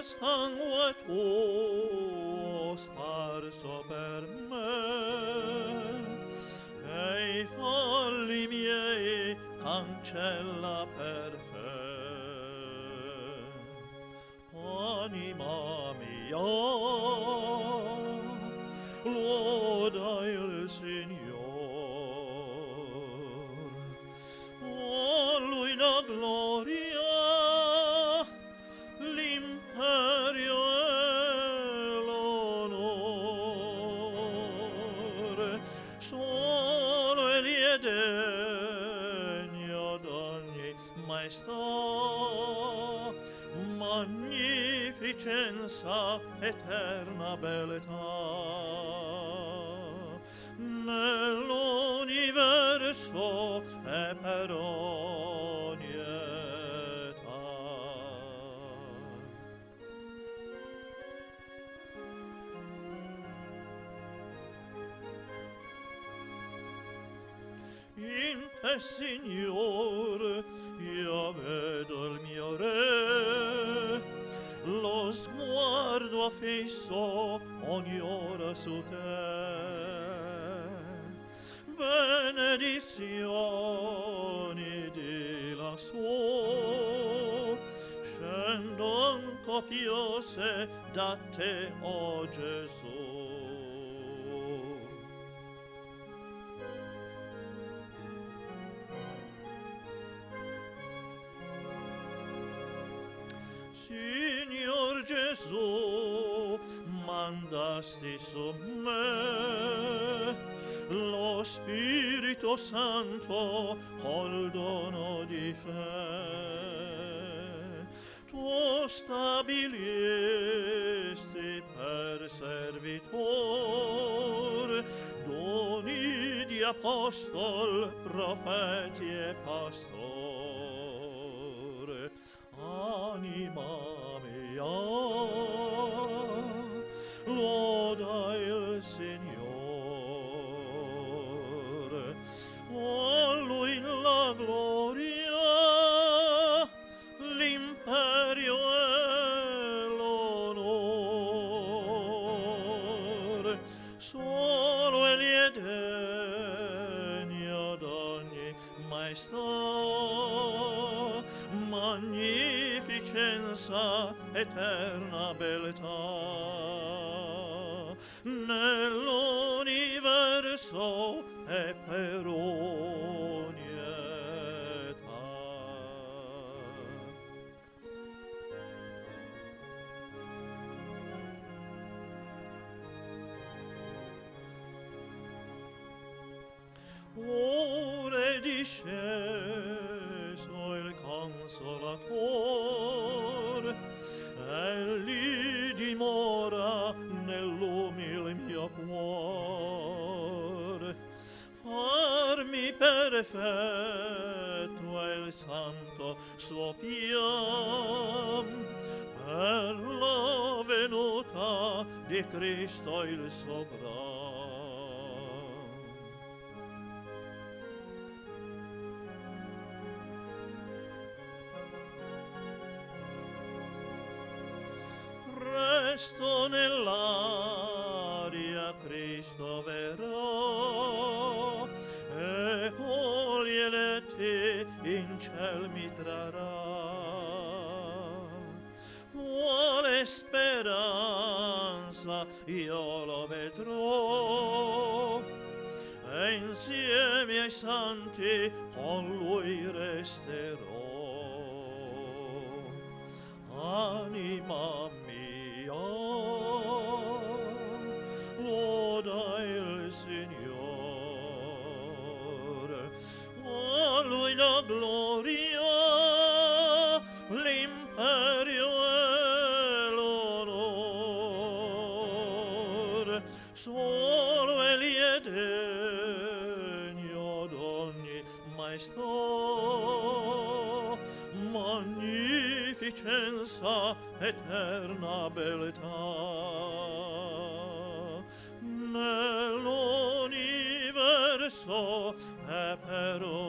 sangue tuo sparso per me, e i falli miei cancella per fe. Anima mia, loda il Signor, a Lui la gloria, l'imperio e l'onore, solo Egli è degno d'ogni maestà, magnificenza, eterna beltà, nell'universo e per ogni età. In te, Signore, io vedo il mio Re, lo sguardo fisso ogni ora su te. Benedizioni di lassù scendon copiose da te, o Gesù. Signor Gesù, mandasti su me lo Spirito Santo col dono di fe. Tu stabilisti per servitor doni di apostol, profeti e pastor. Anima mia, loda il Signore, a Lui la gloria, l'imperio e l'onore, solo Egli è degno d'ogni maestà, magnificenza, eterna beltà, nell'universo e per ogni età. Ora è disceso il Consolatore, Egli dimora nell'umile mio cuore. Farmi perfetto è il santo suo pian, per la venuta di Cristo il Sovran. Presto nell'aria Cristo verrà, e con gli eletti in ciel mi trarrà. Quale speranza io lo vedrò, e insieme ai santi con Lui resterò. Anima mia, loda il Signore, a Lui la gloria, l'imperio e l'onore, solo Egli è degno d'ogni maestà, magnificenza, eterna beltà, nell'universo e per